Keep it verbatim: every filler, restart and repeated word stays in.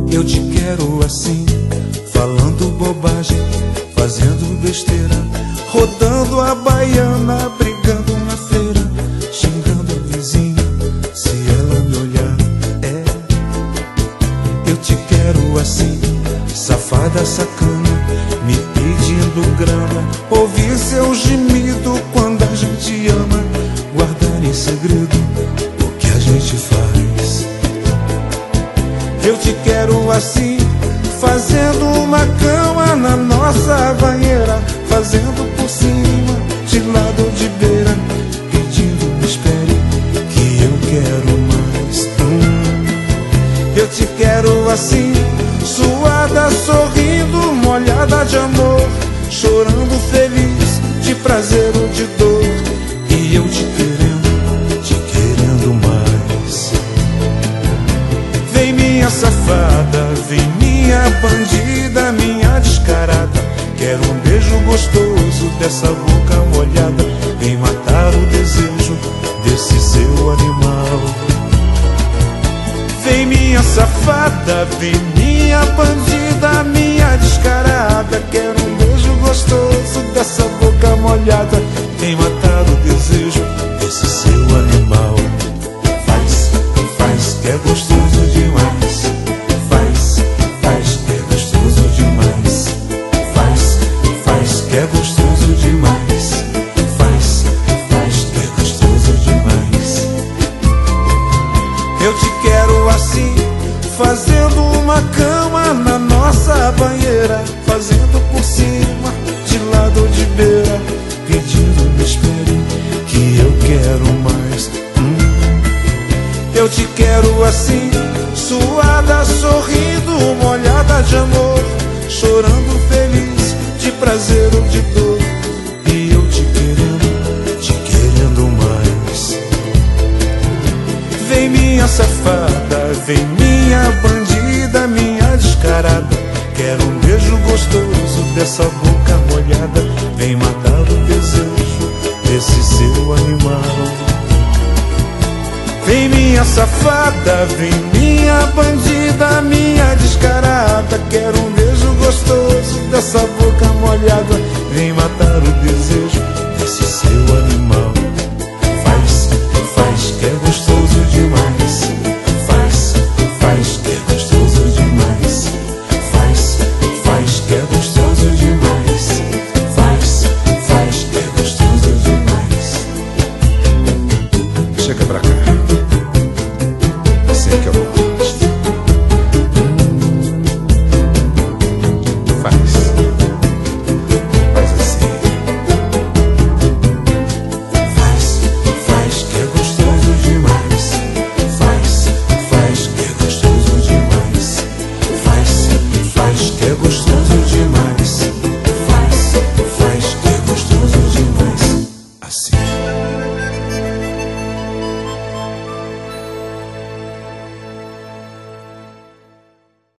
Eu te quero assim, falando bobagem, fazendo besteira, rodando a baiana, brigando na feira, xingando a vizinha se ela me olhar. É, eu te quero assim, safada, sacana, me pedindo grana, ouvir seu gemido quando a gente ama, guardar em segredo o que a gente faz. Eu te quero assim, fazendo uma cama na nossa banheira, fazendo por cima, de lado ou de beira, pedindo me espere que eu quero mais. hum. Eu te quero assim, suada, sorrindo, molhada de amor, chorando feliz, de prazer ou de dor, e eu te querendo, te querendo mais. Vem minha safada, vem minha bandida, minha descarada, quero um beijo gostoso dessa boca molhada, vem matar o desejo desse seu animal. Vem minha safada, vem minha bandida, minha descarada, quero um beijo gostoso dessa boca molhada, vem matar o desejo desse seu animal. Faz, faz, que é gostoso demais. Faz, faz, que é gostoso demais. Faz, faz, que é gostoso demais. Faz, faz, que é gostoso demais. Eu te quero assim, fazendo uma cama na nossa banheira, fazendo por cima, de lado ou de beira, pedindo me espere que eu quero mais. hum. Eu te quero assim, suada, sorrindo, molhada de amor, chorando feliz, de prazer ou de dor, e eu te querendo, te querendo mais. Vem minha safada, vem minha bandida, minha descarada, quero um beijo gostoso dessa boca molhada, vem matar o desejo desse seu animal. Vem minha safada, vem minha bandida, minha descarada, quero um beijo gostoso dessa boca molhada,